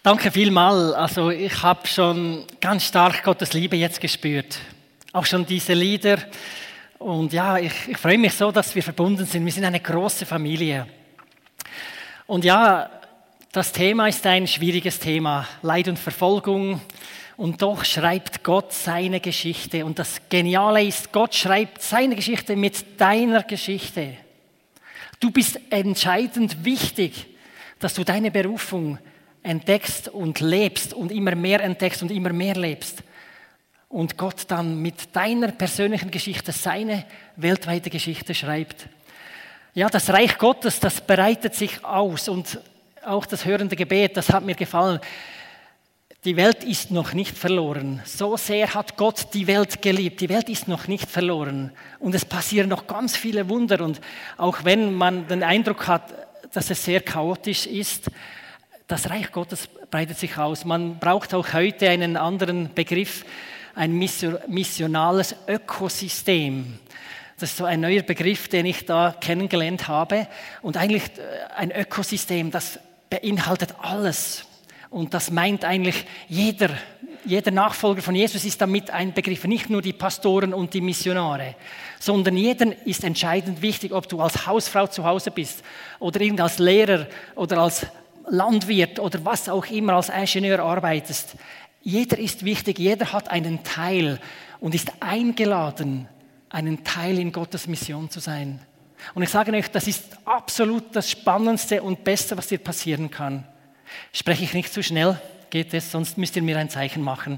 Danke vielmals. Also ich habe schon ganz stark Gottes Liebe jetzt gespürt. Auch schon diese Lieder. Und ja, ich freue mich so, dass wir verbunden sind. Wir sind eine große Familie. Und ja, das Thema ist ein schwieriges Thema. Leid und Verfolgung. Und doch schreibt Gott seine Geschichte. Und das Geniale ist, Gott schreibt seine Geschichte mit deiner Geschichte. Du bist entscheidend wichtig, dass du deine Berufung entdeckst und lebst und immer mehr entdeckst und immer mehr lebst. Und Gott dann mit deiner persönlichen Geschichte seine weltweite Geschichte schreibt. Ja, das Reich Gottes, das breitet sich aus. Und auch das hörende Gebet, das hat mir gefallen. Die Welt ist noch nicht verloren. So sehr hat Gott die Welt geliebt. Die Welt ist noch nicht verloren. Und es passieren noch ganz viele Wunder. Und auch wenn man den Eindruck hat, dass es sehr chaotisch ist, das Reich Gottes breitet sich aus. Man braucht auch heute einen anderen Begriff, ein missionales Ökosystem. Das ist so ein neuer Begriff, den ich da kennengelernt habe. Und eigentlich ein Ökosystem, das beinhaltet alles. Und das meint eigentlich jeder Nachfolger von Jesus ist damit einbegriffen, nicht nur die Pastoren und die Missionare, sondern jeder ist entscheidend wichtig, ob du als Hausfrau zu Hause bist oder als Lehrer oder als Landwirt oder was auch immer, als Ingenieur arbeitest. Jeder ist wichtig, jeder hat einen Teil und ist eingeladen, einen Teil in Gottes Mission zu sein. Und ich sage euch, das ist absolut das Spannendste und Beste, was dir passieren kann. Spreche ich nicht zu schnell? Geht es? Sonst müsst ihr mir ein Zeichen machen.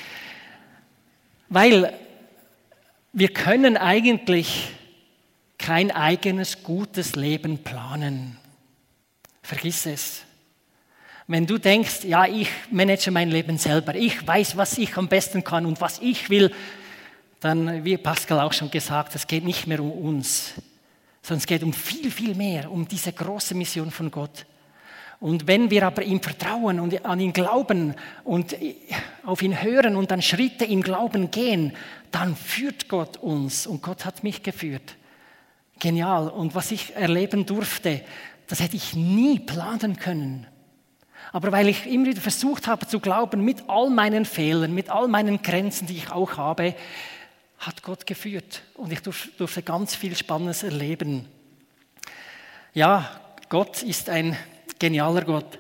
Weil wir können eigentlich kein eigenes gutes Leben planen. Vergiss es. Wenn du denkst, ja, ich manage mein Leben selber, ich weiß, was ich am besten kann und was ich will, dann, wie Pascal auch schon gesagt, es geht nicht mehr um uns, sondern es geht um viel, viel mehr, um diese große Mission von Gott. Und wenn wir aber ihm vertrauen und an ihn glauben und auf ihn hören und dann Schritte im Glauben gehen, dann führt Gott uns. Und Gott hat mich geführt. Genial. Und was ich erleben durfte, das hätte ich nie planen können. Aber weil ich immer wieder versucht habe zu glauben, mit all meinen Fehlern, mit all meinen Grenzen, die ich auch habe, hat Gott geführt. Und ich durfte ganz viel Spannendes erleben. Ja, Gott ist ein genialer Gott.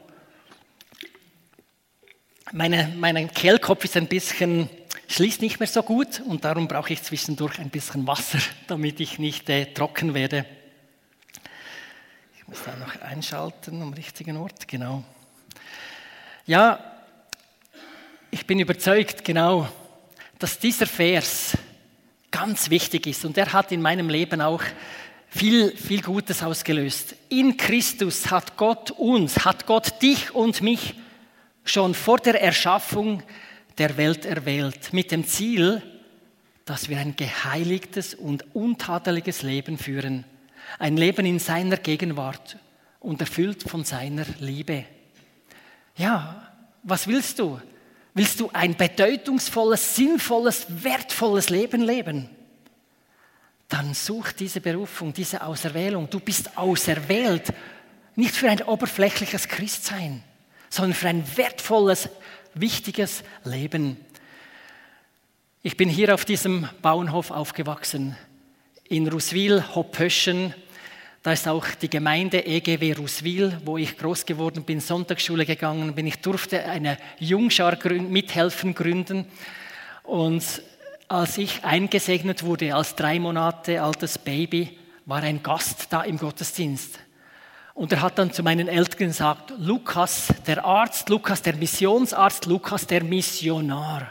Mein Kehlkopf ist ein bisschen, schließt nicht mehr so gut und darum brauche ich zwischendurch ein bisschen Wasser, damit ich nicht trocken werde. Ich muss da noch einschalten am richtigen Ort, genau. Ja, ich bin überzeugt, genau, dass dieser Vers ganz wichtig ist und er hat in meinem Leben auch viel, viel Gutes ausgelöst. In Christus hat Gott dich und mich schon vor der Erschaffung der Welt erwählt, mit dem Ziel, dass wir ein geheiligtes und untadeliges Leben führen. Ein Leben in seiner Gegenwart und erfüllt von seiner Liebe. Ja, was willst du? Willst du ein bedeutungsvolles, sinnvolles, wertvolles Leben leben? Dann such diese Berufung, diese Auserwählung. Du bist auserwählt, nicht für ein oberflächliches Christsein, sondern für ein wertvolles, wichtiges Leben. Ich bin hier auf diesem Bauernhof aufgewachsen, in Ruswil, Hoppöschen. Da ist auch die Gemeinde EGW Ruswil, wo ich groß geworden bin, Sonntagsschule gegangen bin. Ich durfte eine Jungschar mithelfen gründen. Und als ich eingesegnet wurde, als 3 Monate altes Baby, war ein Gast da im Gottesdienst. Und er hat dann zu meinen Eltern gesagt, Lukas der Arzt, Lukas der Missionsarzt, Lukas der Missionar.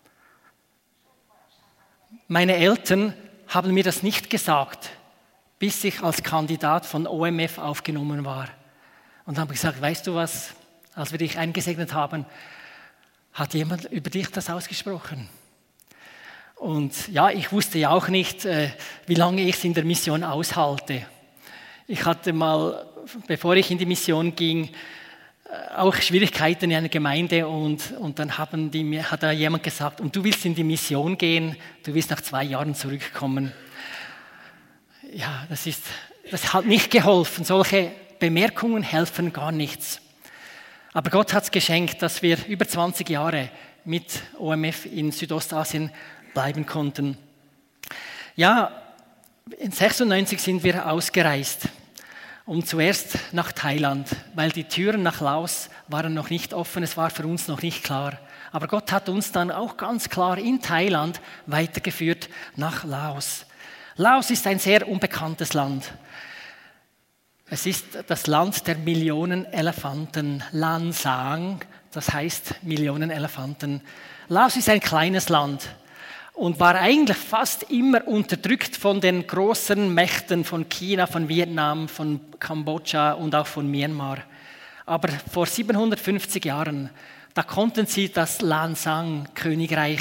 Meine Eltern haben mir das nicht gesagt, bis ich als Kandidat von OMF aufgenommen war. Und dann habe ich gesagt, weißt du was, als wir dich eingesegnet haben, hat jemand über dich das ausgesprochen. Und ja, ich wusste ja auch nicht, wie lange ich es in der Mission aushalte. Ich hatte mal, bevor ich in die Mission ging, auch Schwierigkeiten in einer Gemeinde und dann hat da jemand gesagt, und du willst in die Mission gehen, du willst nach 2 Jahren zurückkommen. Ja, das hat nicht geholfen. Solche Bemerkungen helfen gar nichts. Aber Gott hat es geschenkt, dass wir über 20 Jahre mit OMF in Südostasien bleiben konnten. Ja, in 96 sind wir ausgereist. Und zuerst nach Thailand, weil die Türen nach Laos waren noch nicht offen, es war für uns noch nicht klar. Aber Gott hat uns dann auch ganz klar in Thailand weitergeführt nach Laos. Laos ist ein sehr unbekanntes Land. Es ist das Land der Millionen Elefanten, Lan Sang, das heißt Millionen Elefanten. Laos ist ein kleines Land und war eigentlich fast immer unterdrückt von den großen Mächten von China, von Vietnam, von Kambodscha und auch von Myanmar. Aber vor 750 Jahren, da konnten sie das Lan Sang-Königreich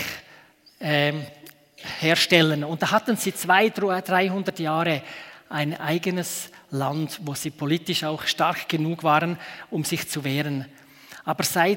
herstellen. Und da hatten sie 200, 300 Jahre ein eigenes Land, wo sie politisch auch stark genug waren, um sich zu wehren. Aber seit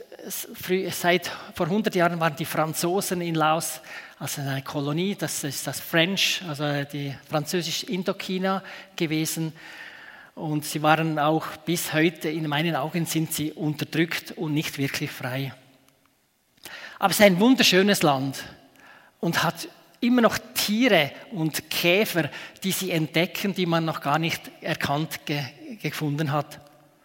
vor 100 Jahren waren die Franzosen in Laos, also eine Kolonie, das ist das French, also die französisch Indochina gewesen. Und sie waren auch bis heute, in meinen Augen sind sie unterdrückt und nicht wirklich frei. Aber es ist ein wunderschönes Land und hat immer noch Tiere und Käfer, die sie entdecken, die man noch gar nicht erkannt gefunden hat.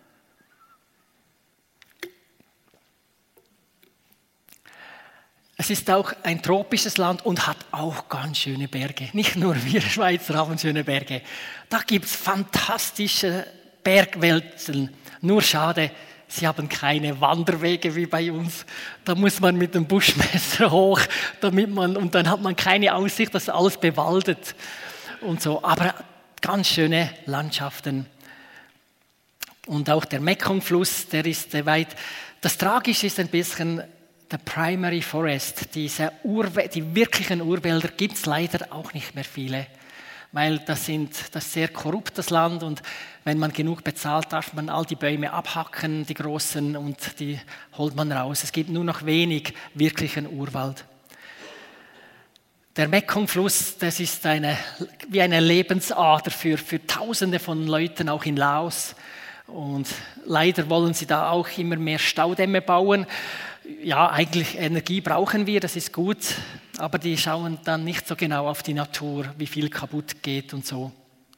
Es ist auch ein tropisches Land und hat auch ganz schöne Berge. Nicht nur wir Schweizer haben schöne Berge. Da gibt es fantastische Bergwelten. Nur schade, sie haben keine Wanderwege wie bei uns. Da muss man mit dem Buschmesser hoch, und dann hat man keine Aussicht, das ist alles bewaldet und so. Aber ganz schöne Landschaften. Und auch der Mekong-Fluss, der ist weit. Das Tragische ist ein bisschen der Primary Forest, die wirklichen Urwälder gibt es leider auch nicht mehr viele, weil das ist sehr korruptes Land und wenn man genug bezahlt, darf man all die Bäume abhacken, die großen, und die holt man raus. Es gibt nur noch wenig wirklichen Urwald. Der Mekong-Fluss, das ist wie eine Lebensader für Tausende von Leuten, auch in Laos. Und leider wollen sie da auch immer mehr Staudämme bauen. Ja, eigentlich Energie brauchen wir, das ist gut, aber die schauen dann nicht so genau auf die Natur, wie viel kaputt geht und so.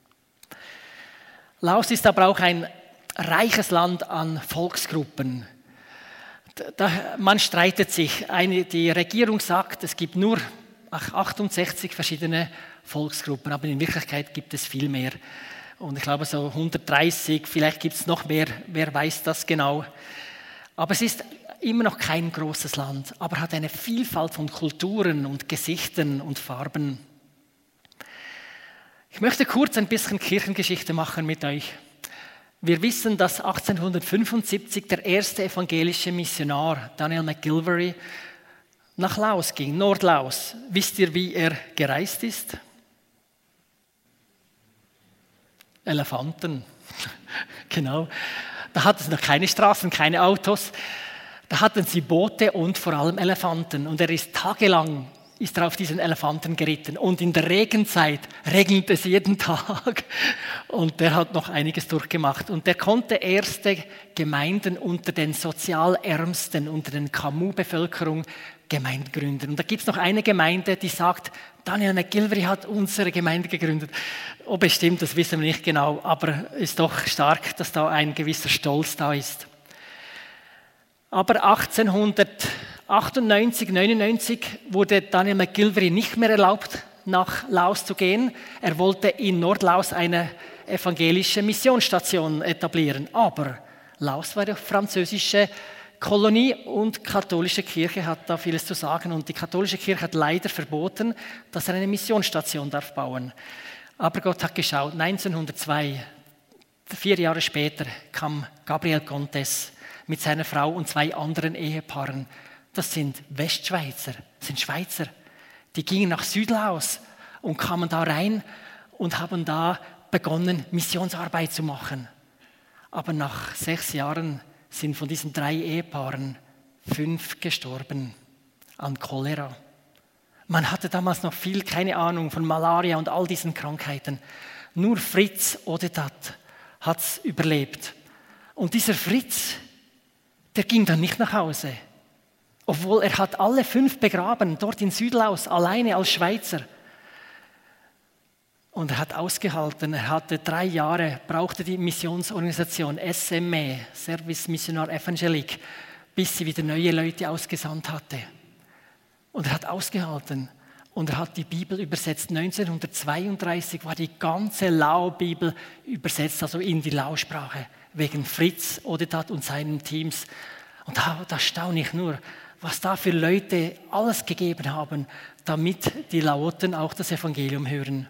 Laos ist aber auch ein reiches Land an Volksgruppen. Man streitet sich. Die Regierung sagt, es gibt nur 68 verschiedene Volksgruppen, aber in Wirklichkeit gibt es viel mehr. Und ich glaube so 130, vielleicht gibt es noch mehr, wer weiß das genau. Aber es ist immer noch kein großes Land, aber hat eine Vielfalt von Kulturen und Gesichtern und Farben. Ich möchte kurz ein bisschen Kirchengeschichte machen mit euch. Wir wissen, dass 1875 der erste evangelische Missionar, Daniel McGilvray, nach Laos ging, Nordlaos. Wisst ihr, wie er gereist ist? Elefanten, genau. Da hatten es noch keine Straßen, keine Autos. Da hatten sie Boote und vor allem Elefanten. Und er ist tagelang auf diesen Elefanten geritten. Und in der Regenzeit regnet es jeden Tag. Und der hat noch einiges durchgemacht. Und der konnte erste Gemeinden unter den sozial Ärmsten, unter den Kamu-Bevölkerung Gemeinden gründen. Und da gibt es noch eine Gemeinde, die sagt, Daniel McGilvray hat unsere Gemeinde gegründet. Ob es stimmt, das wissen wir nicht genau. Aber es ist doch stark, dass da ein gewisser Stolz da ist. Aber 1898, 99 wurde Daniel McGilvray nicht mehr erlaubt, nach Laos zu gehen. Er wollte in Nordlaos eine evangelische Missionsstation etablieren. Aber Laos war eine französische Kolonie und die katholische Kirche hat da vieles zu sagen. Und die katholische Kirche hat leider verboten, dass er eine Missionsstation darf bauen. Aber Gott hat geschaut. 1902, 4 Jahre später, kam Gabriel Contes mit seiner Frau und 2 anderen Ehepaaren. Das sind Westschweizer, das sind Schweizer. Die gingen nach Südlaos und kamen da rein und haben da begonnen, Missionsarbeit zu machen. Aber nach 6 Jahren sind von diesen 3 Ehepaaren 5 gestorben an Cholera. Man hatte damals noch keine Ahnung von Malaria und all diesen Krankheiten. Nur Fritz Odedat hat es überlebt. Und dieser Fritz, der ging dann nicht nach Hause. Obwohl er hat alle 5 begraben, dort in Südlaus, alleine als Schweizer. Und er hat ausgehalten, er hatte 3 Jahre, brauchte die Missionsorganisation SME, Service Missionar Evangelique, bis sie wieder neue Leute ausgesandt hatte. Und er hat ausgehalten und er hat die Bibel übersetzt. 1932 war die ganze Lao-Bibel übersetzt, also in die Lao-Sprache, wegen Fritz Odetat und seinen Teams. Und da staune ich nur, was da für Leute alles gegeben haben, damit die Laoten auch das Evangelium hören.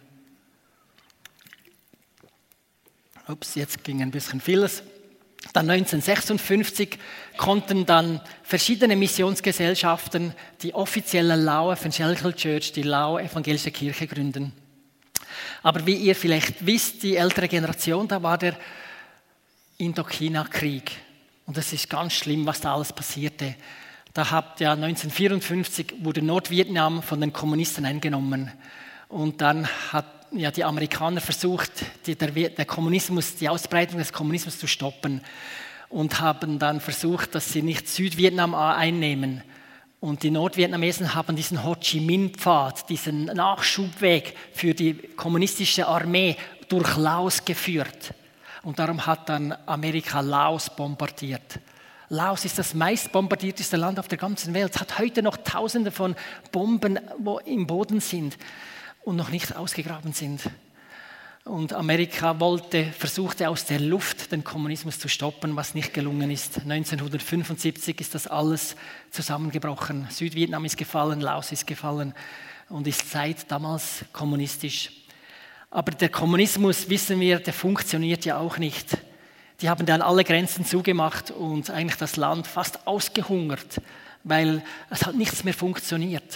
Ups, jetzt ging ein bisschen vieles. Dann 1956 konnten dann verschiedene Missionsgesellschaften die offizielle Lao Evangelical Church, die Lao Evangelische Kirche, gründen. Aber wie ihr vielleicht wisst, die ältere Generation, da war der Indochina-Krieg. Und das ist ganz schlimm, was da alles passierte. Da habt ja 1954 wurde Nordvietnam von den Kommunisten eingenommen. Und dann hat die Amerikaner versucht, der Kommunismus, die Ausbreitung des Kommunismus zu stoppen und haben dann versucht, dass sie nicht Südvietnam einnehmen. Und die Nordvietnamesen haben diesen Ho Chi Minh-Pfad, diesen Nachschubweg für die kommunistische Armee durch Laos geführt. Und darum hat dann Amerika Laos bombardiert. Laos ist das meist bombardierteste Land auf der ganzen Welt. Es hat heute noch Tausende von Bomben, wo im Boden sind und noch nicht ausgegraben sind. Und Amerika versuchte aus der Luft den Kommunismus zu stoppen, was nicht gelungen ist. 1975 ist das alles zusammengebrochen. Südvietnam ist gefallen, Laos ist gefallen und ist seit damals kommunistisch. Aber der Kommunismus, wissen wir, der funktioniert ja auch nicht. Die haben dann alle Grenzen zugemacht und eigentlich das Land fast ausgehungert, weil es hat nichts mehr funktioniert.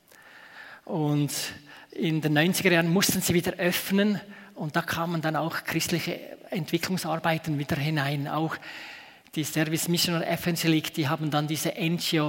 Und in den 90er Jahren mussten sie wieder öffnen und da kamen dann auch christliche Entwicklungsarbeiten wieder hinein. Auch die Service Missionar Evangelique, die haben dann diese NGO,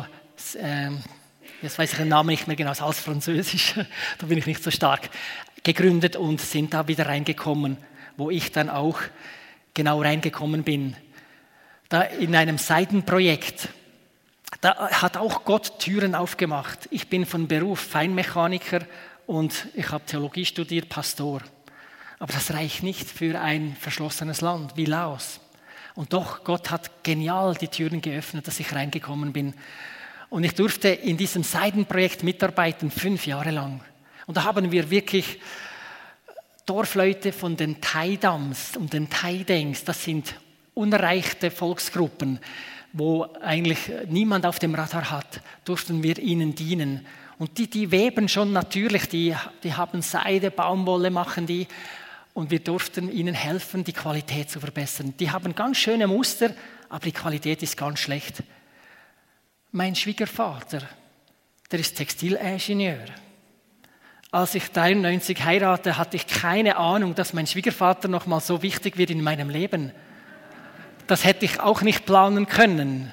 jetzt weiß ich den Namen nicht mehr genau, alles Französisch, da bin ich nicht so stark, gegründet und sind da wieder reingekommen, wo ich dann auch genau reingekommen bin. Da in einem Seitenprojekt, da hat auch Gott Türen aufgemacht. Ich bin von Beruf Feinmechaniker und ich habe Theologie studiert, Pastor. Aber das reicht nicht für ein verschlossenes Land wie Laos. Und doch, Gott hat genial die Türen geöffnet, dass ich reingekommen bin. Und ich durfte in diesem Seitenprojekt mitarbeiten, 5 Jahre lang. Und da haben wir wirklich Dorfleute von den Thai-Dams und den Thai-Dengs, das sind unerreichte Volksgruppen, wo eigentlich niemand auf dem Radar hat, durften wir ihnen dienen. Und die weben schon natürlich, die haben Seide, Baumwolle machen die und wir durften ihnen helfen, die Qualität zu verbessern. Die haben ganz schöne Muster, aber die Qualität ist ganz schlecht. Mein Schwiegervater, der ist Textilingenieur. Als ich 93 heiratete, hatte ich keine Ahnung, dass mein Schwiegervater noch mal so wichtig wird in meinem Leben. Das hätte ich auch nicht planen können.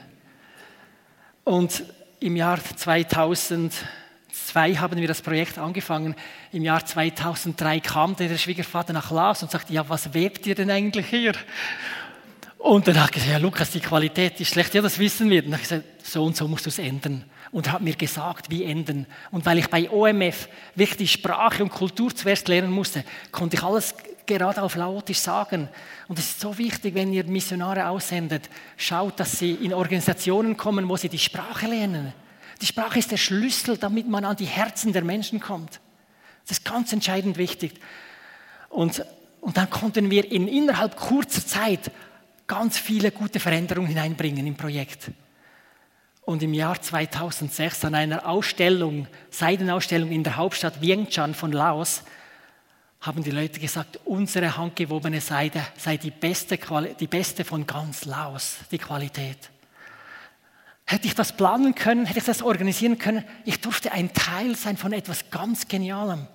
Und im Jahr 2002 haben wir das Projekt angefangen. Im Jahr 2003 kam der Schwiegervater nach Laos und sagte, ja, was webt ihr denn eigentlich hier? Und dann hat er gesagt, ja, Lukas, die Qualität ist schlecht. Ja, das wissen wir. Und dann habe ich gesagt, so und so musst du es ändern. Und er hat mir gesagt, wie ändern. Und weil ich bei OMF wirklich die Sprache und Kultur zuerst lernen musste, konnte ich alles gerade auf Laotisch sagen. Und es ist so wichtig, wenn ihr Missionare aussendet, schaut, dass sie in Organisationen kommen, wo sie die Sprache lernen. Die Sprache ist der Schlüssel, damit man an die Herzen der Menschen kommt. Das ist ganz entscheidend wichtig. Und dann konnten wir innerhalb kurzer Zeit ganz viele gute Veränderungen hineinbringen im Projekt. Und im Jahr 2006 an einer Ausstellung, Seidenausstellung in der Hauptstadt Vientiane von Laos, haben die Leute gesagt, unsere handgewobene Seide sei die beste von ganz Laos, die Qualität. Hätte ich das planen können, hätte ich das organisieren können, ich durfte ein Teil sein von etwas ganz Genialem.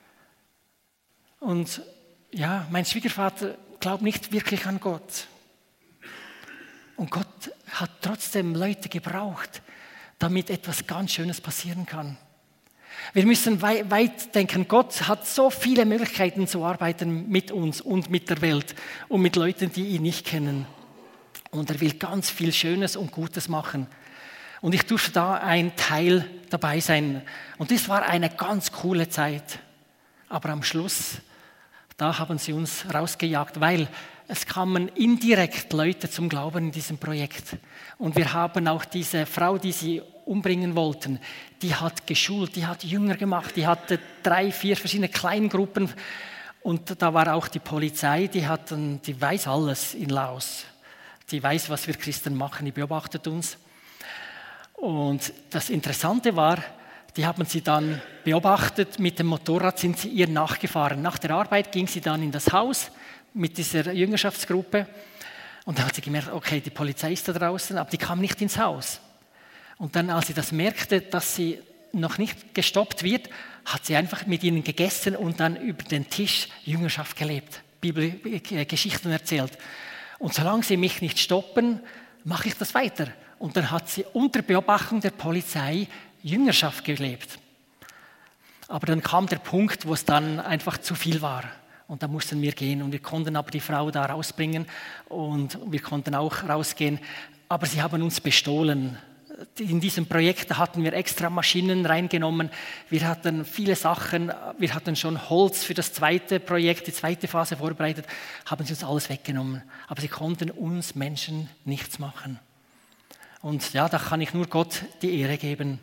Und ja, mein Schwiegervater glaubt nicht wirklich an Gott. Und Gott hat trotzdem Leute gebraucht, damit etwas ganz Schönes passieren kann. Wir müssen weit denken. Gott hat so viele Möglichkeiten zu arbeiten mit uns und mit der Welt und mit Leuten, die ihn nicht kennen. und er will ganz viel Schönes und Gutes machen. Und ich durfte da ein Teil dabei sein. Und das war eine ganz coole Zeit. Aber am Schluss, da haben sie uns rausgejagt, weil es kamen indirekt Leute zum Glauben in diesem Projekt. Und wir haben auch diese Frau, die sie umbringen wollten, die hat geschult, die hat Jünger gemacht, die hatte 3, 4 verschiedene Kleingruppen. Und da war auch die Polizei, die weiß alles in Laos. Die weiß, was wir Christen machen, die beobachtet uns. Und das Interessante war, die haben sie dann beobachtet, mit dem Motorrad sind sie ihr nachgefahren. Nach der Arbeit ging sie dann in das Haus mit dieser Jüngerschaftsgruppe und dann hat sie gemerkt, okay, die Polizei ist da draußen, aber die kam nicht ins Haus. Und dann, als sie das merkte, dass sie noch nicht gestoppt wird, hat sie einfach mit ihnen gegessen und dann über den Tisch Jüngerschaft gelebt, Geschichten erzählt. Und solange sie mich nicht stoppen, mache ich das weiter. Und dann hat sie unter Beobachtung der Polizei Jüngerschaft gelebt. Aber dann kam der Punkt, wo es dann einfach zu viel war. Und da mussten wir gehen. Und wir konnten aber die Frau da rausbringen. Und wir konnten auch rausgehen. Aber sie haben uns bestohlen. In diesem Projekt hatten wir extra Maschinen reingenommen. Wir hatten viele Sachen. Wir hatten schon Holz für das zweite Projekt, die zweite Phase vorbereitet. Haben sie uns alles weggenommen. Aber sie konnten uns Menschen nichts machen. Und ja, da kann ich nur Gott die Ehre geben.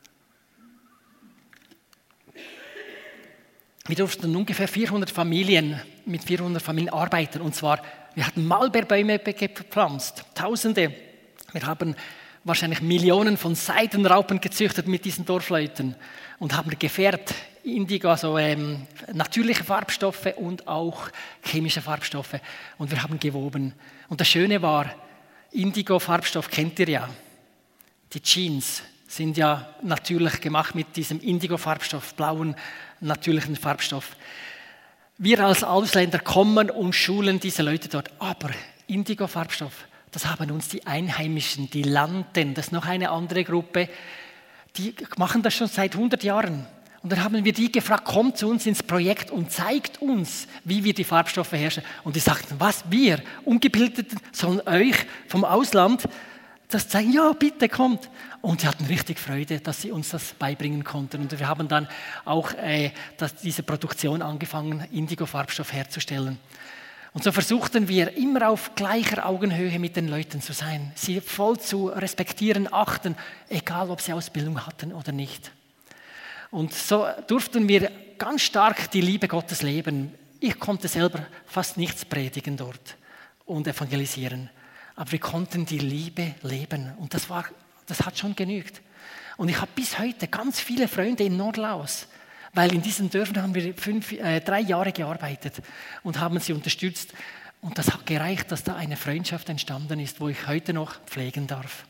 Wir durften ungefähr 400 Familien arbeiten. Und zwar, wir hatten Maulbeerbäume gepflanzt, Tausende. Wir haben wahrscheinlich Millionen von Seidenraupen gezüchtet mit diesen Dorfleuten und haben gefärbt, Indigo, also natürliche Farbstoffe und auch chemische Farbstoffe. Und wir haben gewoben. Und das Schöne war, Indigo-Farbstoff kennt ihr ja. Die Jeans sind ja natürlich gemacht mit diesem Indigo-Farbstoff, blauen, natürlichen Farbstoff. Wir als Ausländer kommen und schulen diese Leute dort. Aber Indigo-Farbstoff, das haben uns die Einheimischen, die Landen, das ist noch eine andere Gruppe, die machen das schon seit 100 Jahren. Und dann haben wir die gefragt, kommt zu uns ins Projekt und zeigt uns, wie wir die Farbstoffe herstellen. Und die sagten, was, wir, Ungebildeten, sollen euch vom Ausland das zeigen? Ja, bitte kommt. Und sie hatten richtig Freude, dass sie uns das beibringen konnten. Und wir haben dann auch diese Produktion angefangen, Indigo-Farbstoff herzustellen. Und so versuchten wir immer auf gleicher Augenhöhe mit den Leuten zu sein, sie voll zu respektieren, achten, egal ob sie Ausbildung hatten oder nicht. Und so durften wir ganz stark die Liebe Gottes leben. Ich konnte selber fast nichts predigen dort und evangelisieren. Aber wir konnten die Liebe leben. Und das hat schon genügt. Und ich habe bis heute ganz viele Freunde in Nordlaos, weil in diesen Dörfern haben wir 3 Jahre gearbeitet und haben sie unterstützt. Und das hat gereicht, dass da eine Freundschaft entstanden ist, wo ich heute noch pflegen darf.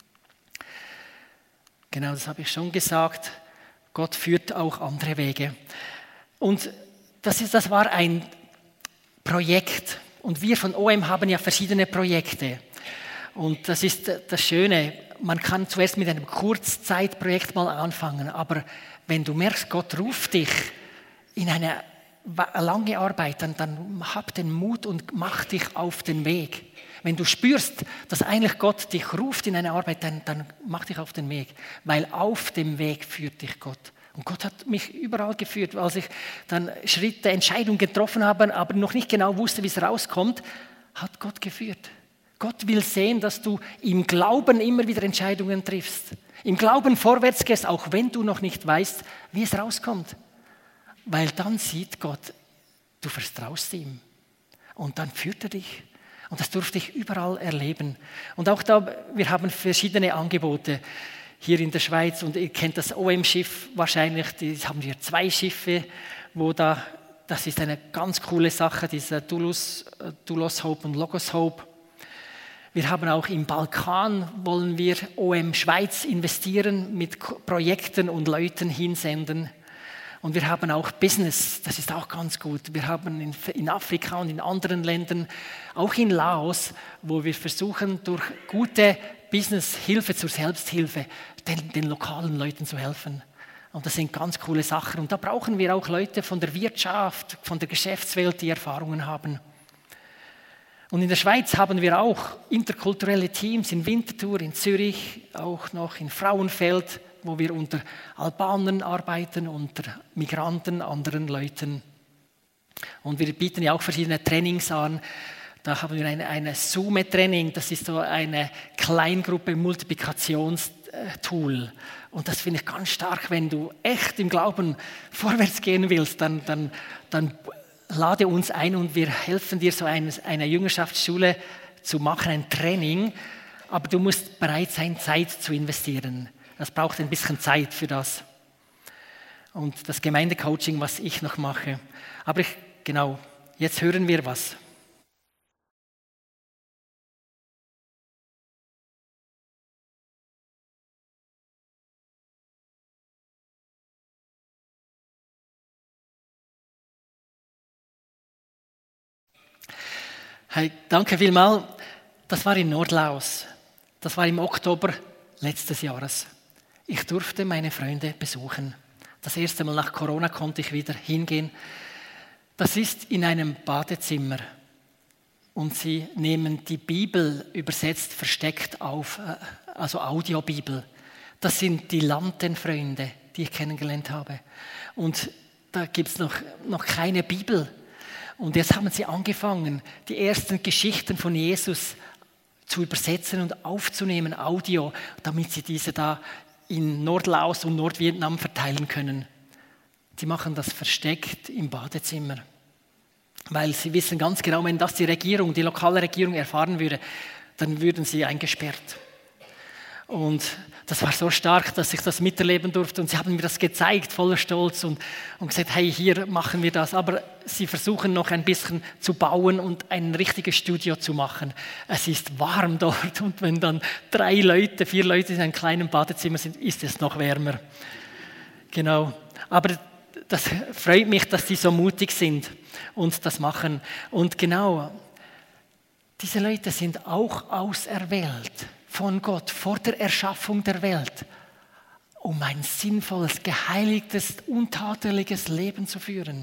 Genau, das habe ich schon gesagt. Gott führt auch andere Wege. Und das war ein Projekt. Und wir von OM haben ja verschiedene Projekte. Und das ist das Schöne. Man kann zuerst mit einem Kurzzeitprojekt mal anfangen. Aber wenn du merkst, Gott ruft dich in eine lange Arbeit, dann hab den Mut und mach dich auf den Weg. Wenn du spürst, dass eigentlich Gott dich ruft in eine Arbeit, dann mach dich auf den Weg. Weil auf dem Weg führt dich Gott. Und Gott hat mich überall geführt. Als ich dann Schritte, Entscheidungen getroffen habe, aber noch nicht genau wusste, wie es rauskommt, hat Gott geführt. Gott will sehen, dass du im Glauben immer wieder Entscheidungen triffst. Im Glauben vorwärts gehst, auch wenn du noch nicht weißt, wie es rauskommt. Weil dann sieht Gott, du vertraust ihm. Und dann führt er dich. Und das durfte ich überall erleben. Und auch da, wir haben verschiedene Angebote hier in der Schweiz. Und ihr kennt das OM-Schiff wahrscheinlich. Da haben wir 2 Schiffe, das ist eine ganz coole Sache, dieser Doulos Hope und Logos Hope. Wir haben auch im Balkan, wollen wir OM Schweiz investieren, mit Projekten und Leuten hinsenden. Und wir haben auch Business, das ist auch ganz gut. Wir haben in Afrika und in anderen Ländern, auch in Laos, wo wir versuchen, durch gute Business-Hilfe zur Selbsthilfe den lokalen Leuten zu helfen. Und das sind ganz coole Sachen. Und da brauchen wir auch Leute von der Wirtschaft, von der Geschäftswelt, die Erfahrungen haben. Und in der Schweiz haben wir auch interkulturelle Teams in Winterthur, in Zürich, auch noch in Frauenfeld, wo wir unter Albanern arbeiten, unter Migranten, anderen Leuten. Und wir bieten ja auch verschiedene Trainings an. Da haben wir eine Zoom-Training, das ist so eine Kleingruppe-Multiplikationstool. Und das finde ich ganz stark, wenn du echt im Glauben vorwärts gehen willst, dann lade uns ein und wir helfen dir, so eine Jüngerschaftsschule zu machen, ein Training. Aber du musst bereit sein, Zeit zu investieren. Das braucht ein bisschen Zeit für das. Und das Gemeindecoaching, was ich noch mache. Aber genau, jetzt hören wir was. Hey, danke vielmals. Das war in Nordlaus. Das war im Oktober letztes Jahres. Ich durfte meine Freunde besuchen. Das erste Mal nach Corona konnte ich wieder hingehen. Das ist in einem Badezimmer. Und sie nehmen die Bibel übersetzt, versteckt auf, also Audiobibel. Das sind die Lantenfreunde, die ich kennengelernt habe. Und da gibt es noch keine Bibel. Und jetzt haben sie angefangen, die ersten Geschichten von Jesus zu übersetzen und aufzunehmen, Audio, damit sie diese da in Nordlaos und Nordvietnam verteilen können. Die machen das versteckt im Badezimmer. Weil sie wissen ganz genau, wenn das die lokale Regierung erfahren würde, dann würden sie eingesperrt. Und das war so stark, dass ich das miterleben durfte. Und sie haben mir das gezeigt, voller Stolz und gesagt, hey, hier machen wir das. Aber sie versuchen noch ein bisschen zu bauen und ein richtiges Studio zu machen. Es ist warm dort und wenn dann 4 Leute in einem kleinen Badezimmer sind, ist es noch wärmer. Genau. Aber das freut mich, dass die so mutig sind und das machen. Und genau, diese Leute sind auch auserwählt von Gott vor der Erschaffung der Welt, um ein sinnvolles, geheiligtes, untadeliges Leben zu führen.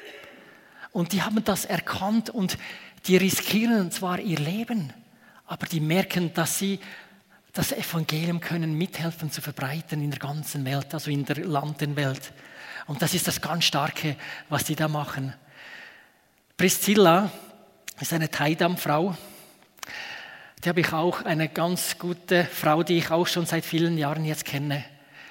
Und die haben das erkannt und die riskieren zwar ihr Leben, aber die merken, dass sie das Evangelium können mithelfen zu verbreiten in der ganzen Welt, also in der Landenwelt. Und das ist das ganz Starke, was die da machen. Priscilla ist eine Taidam-Frau. Die habe ich auch, eine ganz gute Frau, die ich auch schon seit vielen Jahren jetzt kenne.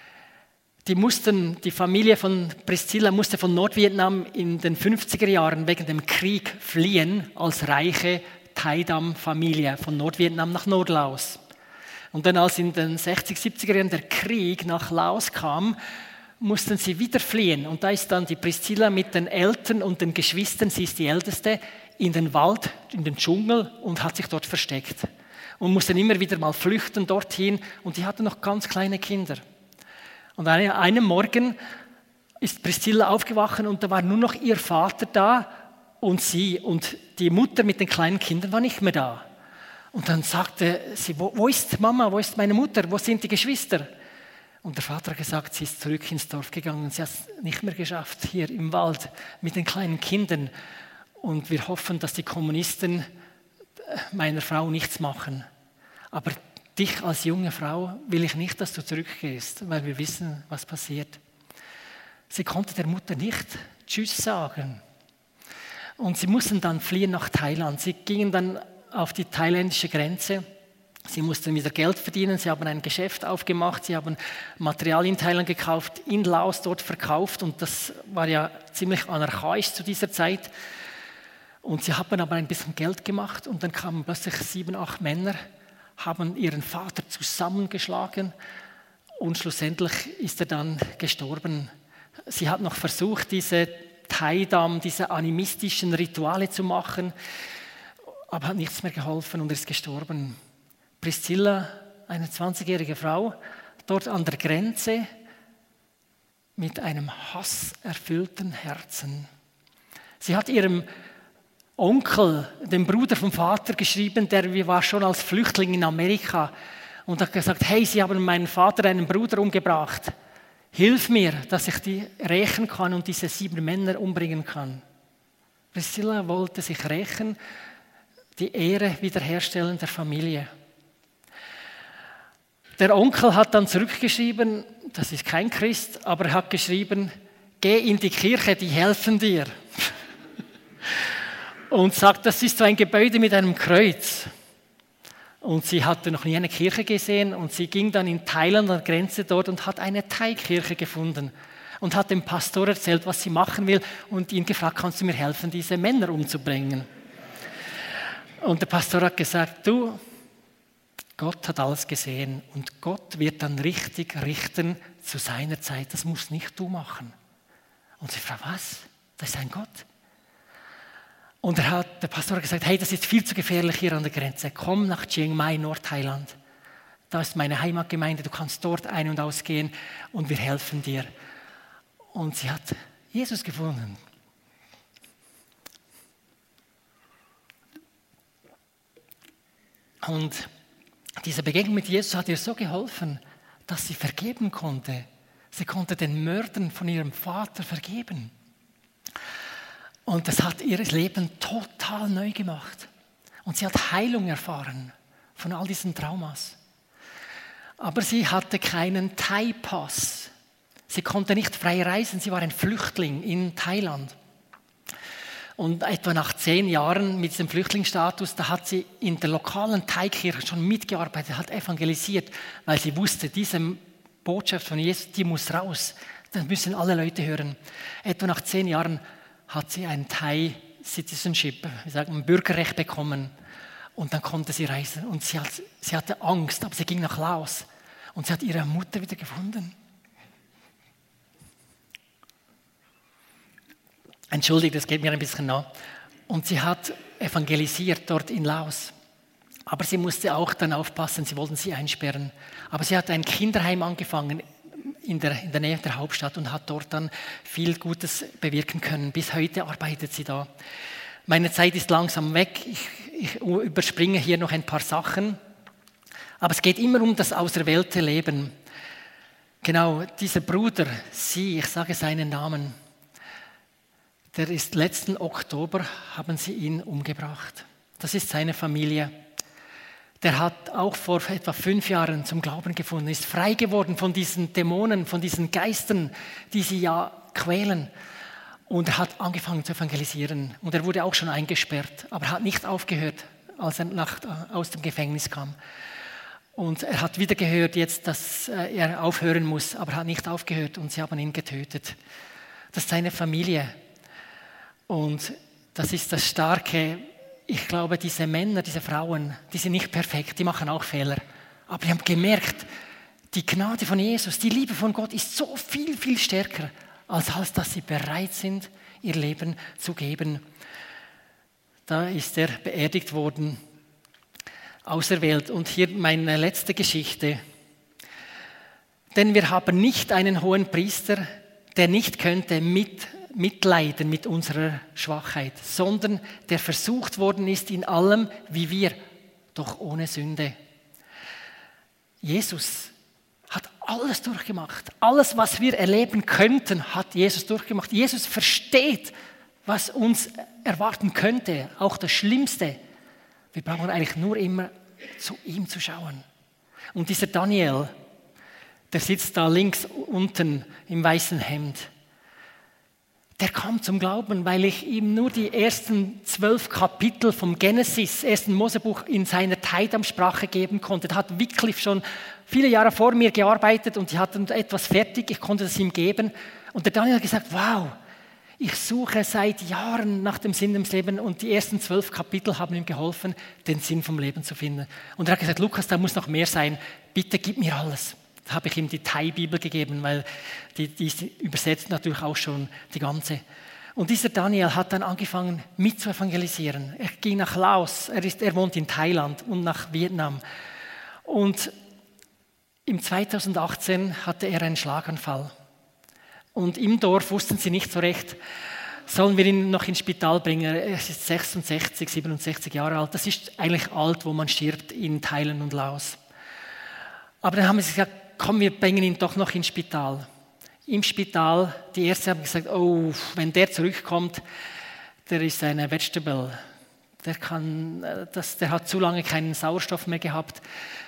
Die Familie von Priscilla musste von Nordvietnam in den 50er Jahren wegen dem Krieg fliehen, als reiche Taidam-Familie von Nordvietnam nach Nordlaos. Und dann, als in den 60er, 70er Jahren der Krieg nach Laos kam, mussten sie wieder fliehen. Und da ist dann die Priscilla mit den Eltern und den Geschwistern, sie ist die Älteste, in den Wald, in den Dschungel und hat sich dort versteckt. Und musste immer wieder mal flüchten dorthin. Und die hatte noch ganz kleine Kinder. Und an einem Morgen ist Priscilla aufgewacht und da war nur noch ihr Vater da und sie. Und die Mutter mit den kleinen Kindern war nicht mehr da. Und dann sagte sie, wo ist Mama, wo ist meine Mutter, wo sind die Geschwister? Und der Vater hat gesagt, sie ist zurück ins Dorf gegangen. Sie hat es nicht mehr geschafft, hier im Wald mit den kleinen Kindern. Und wir hoffen, dass die Kommunisten meiner Frau nichts machen. Aber dich als junge Frau will ich nicht, dass du zurückgehst, weil wir wissen, was passiert. Sie konnte der Mutter nicht Tschüss sagen. Und sie mussten dann fliehen nach Thailand. Sie gingen dann auf die thailändische Grenze. Sie mussten wieder Geld verdienen. Sie haben ein Geschäft aufgemacht. Sie haben Material in Thailand gekauft, in Laos dort verkauft. Und das war ja ziemlich anarchaisch zu dieser Zeit. Und sie haben aber ein bisschen Geld gemacht und dann kamen plötzlich 7, 8 Männer, haben ihren Vater zusammengeschlagen und schlussendlich ist er dann gestorben. Sie hat noch versucht, diese Taidam, diese animistischen Rituale zu machen, aber hat nichts mehr geholfen und er ist gestorben. Priscilla, eine 20-jährige Frau, dort an der Grenze mit einem hasserfüllten Herzen. Sie hat ihrem Onkel, dem Bruder vom Vater, geschrieben, der war schon als Flüchtling in Amerika und hat gesagt, hey, Sie haben meinen Vater, einen Bruder umgebracht. Hilf mir, dass ich die rächen kann und diese 7 Männer umbringen kann. Priscilla wollte sich rächen. die Ehre wiederherstellen der Familie. Der Onkel hat dann zurückgeschrieben, das ist kein Christ, aber er hat geschrieben, geh in die Kirche, die helfen dir. Und sagt, das ist so ein Gebäude mit einem Kreuz. Und sie hatte noch nie eine Kirche gesehen und sie ging dann in Thailand an der Grenze dort und hat eine Thai-Kirche gefunden und hat dem Pastor erzählt, was sie machen will und ihn gefragt, kannst du mir helfen, diese Männer umzubringen? Und der Pastor hat gesagt, du, Gott hat alles gesehen und Gott wird dann richtig richten zu seiner Zeit, das musst nicht du machen. Und sie fragt, was? Das ist ein Gott? Und der Pastor hat gesagt, hey, das ist viel zu gefährlich hier an der Grenze. Komm nach Chiang Mai, Nordthailand. Da ist meine Heimatgemeinde, du kannst dort ein- und ausgehen und wir helfen dir. Und sie hat Jesus gefunden. Und diese Begegnung mit Jesus hat ihr so geholfen, dass sie vergeben konnte. Sie konnte den Mördern von ihrem Vater vergeben. Und das hat ihr Leben total neu gemacht. Und sie hat Heilung erfahren von all diesen Traumas. Aber sie hatte keinen Thai-Pass. Sie konnte nicht frei reisen, sie war ein Flüchtling in Thailand. Und etwa nach 10 Jahren mit diesem Flüchtlingsstatus, da hat sie in der lokalen Thai-Kirche schon mitgearbeitet, hat evangelisiert, weil sie wusste, diese Botschaft von Jesus, die muss raus. Das müssen alle Leute hören. Etwa nach 10 Jahren hat sie ein Thai-Citizenship, wir sagen Bürgerrecht bekommen. Und dann konnte sie reisen. Und sie hatte Angst, aber sie ging nach Laos. Und sie hat ihre Mutter wieder gefunden. Entschuldigt, das geht mir ein bisschen nach. Und sie hat evangelisiert dort in Laos. Aber sie musste auch dann aufpassen, sie wollten sie einsperren. Aber sie hat ein Kinderheim angefangen in der Nähe der Hauptstadt und hat dort dann viel Gutes bewirken können. Bis heute arbeitet sie da. Meine Zeit ist langsam weg. Ich überspringe hier noch ein paar Sachen. Aber es geht immer um das auserwählte Leben. Genau, dieser Bruder, ich sage seinen Namen, der ist letzten Oktober, haben sie ihn umgebracht. Das ist seine Familie. Der hat auch vor etwa 5 Jahren zum Glauben gefunden, ist frei geworden von diesen Dämonen, von diesen Geistern, die sie ja quälen. Und er hat angefangen zu evangelisieren. Und er wurde auch schon eingesperrt, aber hat nicht aufgehört, als er aus dem Gefängnis kam. Und er hat wieder gehört jetzt, dass er aufhören muss, aber hat nicht aufgehört und sie haben ihn getötet. Das ist seine Familie. Und das ist das Starke. Ich glaube, diese Männer, diese Frauen, die sind nicht perfekt, die machen auch Fehler. Aber die haben gemerkt, die Gnade von Jesus, die Liebe von Gott ist so viel, viel stärker, als dass sie bereit sind, ihr Leben zu geben. Da ist er beerdigt worden, auserwählt. Und hier meine letzte Geschichte. Denn wir haben nicht einen hohen Priester, der nicht könnte mitleiden mit unserer Schwachheit, sondern der versucht worden ist in allem wie wir, doch ohne Sünde. Jesus hat alles durchgemacht. Alles, was wir erleben könnten, hat Jesus durchgemacht. Jesus versteht, was uns erwarten könnte, auch das Schlimmste. Wir brauchen eigentlich nur immer zu ihm zu schauen. Und dieser Daniel, der sitzt da links unten im weißen Hemd. Der kam zum Glauben, weil ich ihm nur die ersten 12 Kapitel vom Genesis, ersten Mosebuch, in seiner Teidam-Sprache geben konnte. Da hat Wycliffe schon viele Jahre vor mir gearbeitet und die hatten etwas fertig, ich konnte es ihm geben. Und der Daniel hat gesagt, wow, ich suche seit Jahren nach dem Sinn des Lebens und die ersten 12 Kapitel haben ihm geholfen, den Sinn vom Leben zu finden. Und er hat gesagt, Lukas, da muss noch mehr sein, bitte gib mir alles. Da habe ich ihm die Thai-Bibel gegeben, weil die ist übersetzt natürlich auch schon die ganze. Und dieser Daniel hat dann angefangen mit zu evangelisieren. Er ging nach Laos, er wohnt in Thailand und nach Vietnam. Und im 2018 hatte er einen Schlaganfall. Und im Dorf wussten sie nicht so recht, sollen wir ihn noch ins Spital bringen. Er ist 66, 67 Jahre alt. Das ist eigentlich alt, wo man stirbt in Thailand und Laos. Aber dann haben sie gesagt, komm, wir bringen ihn doch noch ins Spital. Im Spital, die Ärzte haben gesagt, oh, wenn der zurückkommt, der ist eine Vegetable, der hat zu lange keinen Sauerstoff mehr gehabt,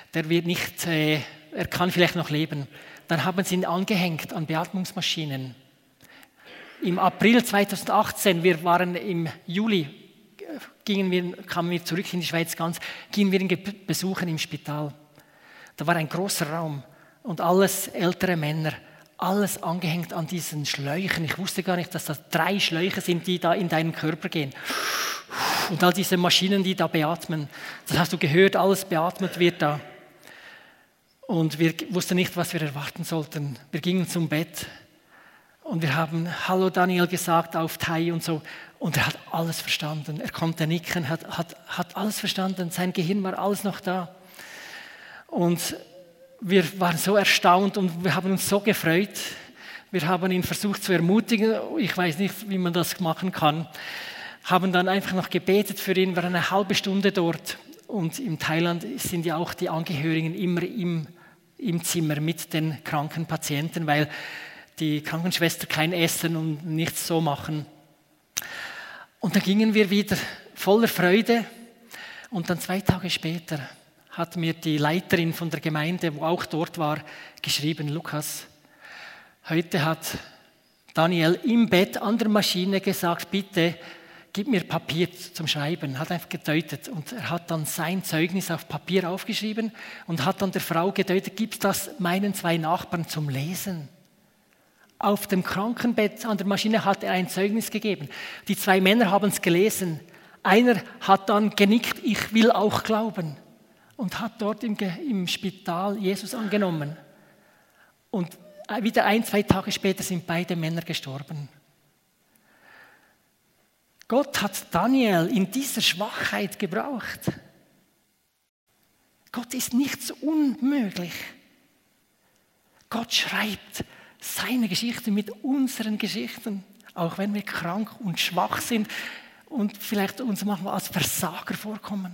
er kann vielleicht noch leben. Dann haben sie ihn angehängt an Beatmungsmaschinen. Im April 2018, wir waren im Juli, kamen wir zurück in die Schweiz gingen wir ihn besuchen im Spital. Da war ein großer Raum und alles ältere Männer, alles angehängt an diesen Schläuchen. Ich wusste gar nicht, dass das 3 Schläuche sind, die da in deinen Körper gehen. Und all diese Maschinen, die da beatmen. Das hast du gehört, alles beatmet wird da. Und wir wussten nicht, was wir erwarten sollten. Wir gingen zum Bett und wir haben Hallo Daniel gesagt auf Thai und so. Und er hat alles verstanden. Er konnte nicken, hat alles verstanden. Sein Gehirn war alles noch da. Und wir waren so erstaunt und wir haben uns so gefreut. Wir haben ihn versucht zu ermutigen. Ich weiß nicht, wie man das machen kann. Haben dann einfach noch gebetet für ihn. Wir waren eine halbe Stunde dort. Und in Thailand sind ja auch die Angehörigen immer im Zimmer mit den kranken Patienten, weil die Krankenschwester kein Essen und nichts so machen. Und dann gingen wir wieder voller Freude. Und dann 2 Tage später hat mir die Leiterin von der Gemeinde, wo auch dort war, geschrieben: Lukas, heute hat Daniel im Bett an der Maschine gesagt, bitte gib mir Papier zum Schreiben. Hat einfach gedeutet und er hat dann sein Zeugnis auf Papier aufgeschrieben und hat dann der Frau gedeutet, gib das meinen 2 Nachbarn zum Lesen. Auf dem Krankenbett an der Maschine hat er ein Zeugnis gegeben. Die 2 Männer haben es gelesen. Einer hat dann genickt, ich will auch glauben. Und hat dort im Spital Jesus angenommen. Und wieder 1-2 Tage später sind beide Männer gestorben. Gott hat Daniel in dieser Schwachheit gebraucht. Gott ist nichts unmöglich. Gott schreibt seine Geschichte mit unseren Geschichten, auch wenn wir krank und schwach sind und vielleicht uns manchmal als Versager vorkommen.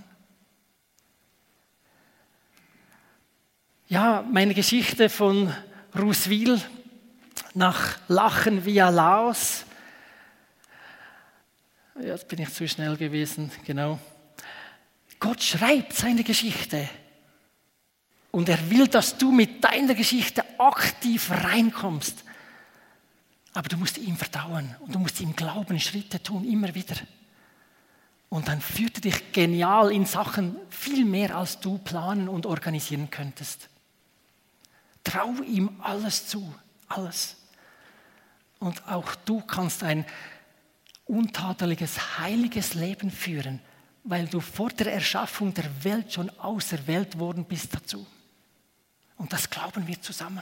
Ja, meine Geschichte von Ruswil nach Lachen via Laos. Ja, jetzt bin ich zu schnell gewesen, genau. Gott schreibt seine Geschichte. Und er will, dass du mit deiner Geschichte aktiv reinkommst. Aber du musst ihm vertrauen und du musst ihm glauben, Schritte tun, immer wieder. Und dann führt er dich genial in Sachen viel mehr, als du planen und organisieren könntest. Trau ihm alles zu, alles. Und auch du kannst ein untadeliges, heiliges Leben führen, weil du vor der Erschaffung der Welt schon auserwählt worden bist dazu. Und das glauben wir zusammen.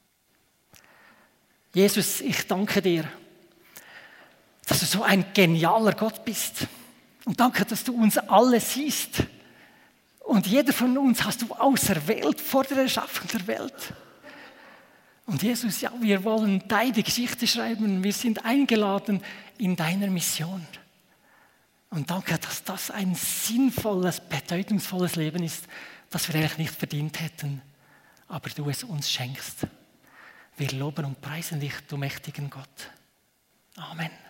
Jesus, ich danke dir, dass du so ein genialer Gott bist. Und danke, dass du uns alle siehst. Und jeder von uns hast du auserwählt vor der Erschaffung der Welt. Und Jesus, ja, wir wollen deine Geschichte schreiben. Wir sind eingeladen in deiner Mission. Und danke, dass das ein sinnvolles, bedeutungsvolles Leben ist, das wir eigentlich nicht verdient hätten, aber du es uns schenkst. Wir loben und preisen dich, du mächtigen Gott. Amen.